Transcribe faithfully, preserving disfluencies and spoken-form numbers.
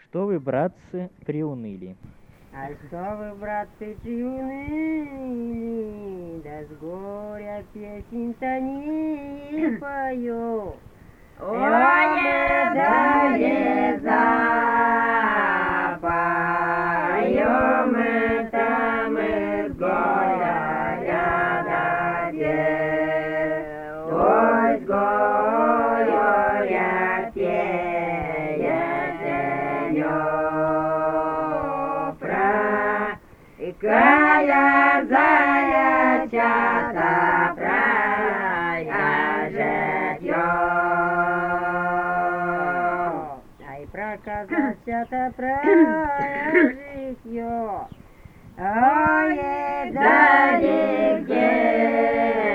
Что вы, братцы, приуныли? А что вы, братцы, приуныли? Да с горя песен-то не пою. Ой, да не запоем это мы с горя рядове. Ой, с горя песенью прокая заячата прояжет-ё. Ай, проказася-то прожить-ё. Ой, Да нигде